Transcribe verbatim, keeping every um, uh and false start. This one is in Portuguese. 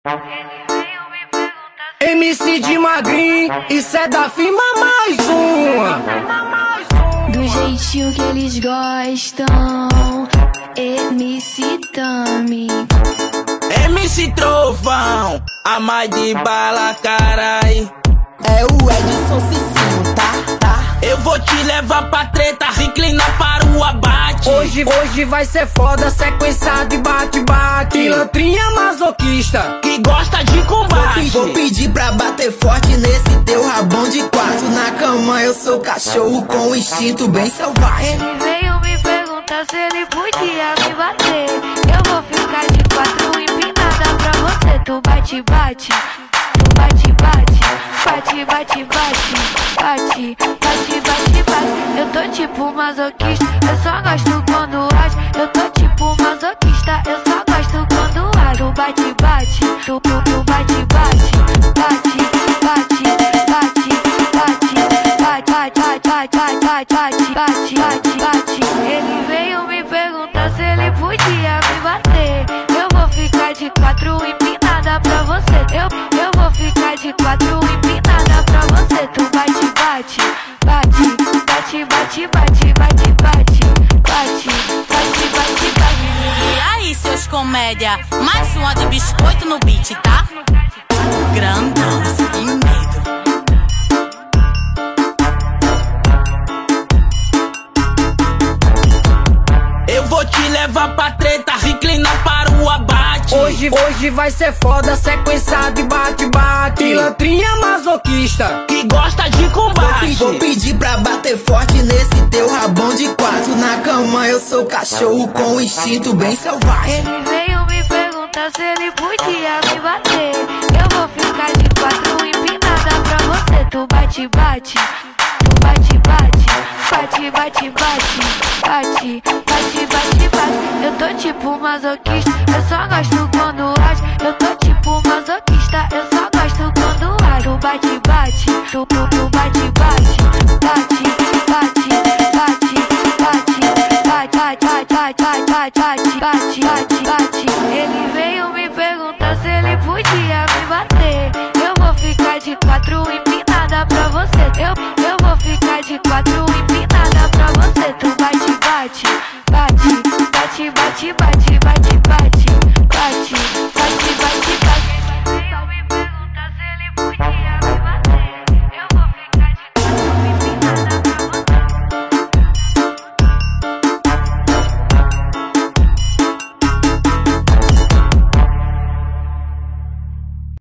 M C de magrinho, isso é da firma mais uma. Do jeitinho que eles gostam, M C Tami. M C Trovão, a mais de bala, carai. É o Edson Cicinho, tá? Tá. Eu vou te levar pra treta, inclina para o abate. Hoje, hoje vai ser foda, sequência de bate-bate. Pilantrinha masoquista, que gosta de combate. Vou pedir pra bater forte nesse teu rabão de quatro. Na cama eu sou cachorro com o instinto bem selvagem. Ele veio me perguntar se ele podia me bater. Eu vou ficar de quatro empinada pra você. Tu bate, bate, tu bate, bate, bate, bate, bate, bate, bate, bate, bate. Eu tô tipo masoquista, eu só gosto quando age. Eu tô tipo masoquista, eu só gosto quando age. Tu bate, bate, tu, tu, tu bate, bate, bate, bate, bate, bate, bate, bate, bate, bate, bate, bate, bate. Ele veio me perguntar se ele podia me bater. Eu vou ficar de quatro empinada pra você. Eu, eu vou ficar de quatro empinada pra você. Tu bate, bate, bate, bate, bate, bate, bate, bate, bate, bate, bate, bate. E aí, seus comédia, mais uma de biscoito no beat, tá? Grandão, sem medo. Eu vou te levar pra treta, inclina para o abate. Hoje, hoje vai ser foda, sequência de bate-bate. Pilantrinha masoquista, que gosta de combate. Vou pedir pra bater forte nesse teu rabão de quatro. Na cama eu sou cachorro com o instinto bem selvagem. Ele veio me perguntar se ele podia me bater. Eu vou ficar de quatro empinada pra você. Tu bate, bate, tu bate, bate, bate, bate, bate, bate, bate, bate, bate. Eu tô tipo masoquista, eu só gosto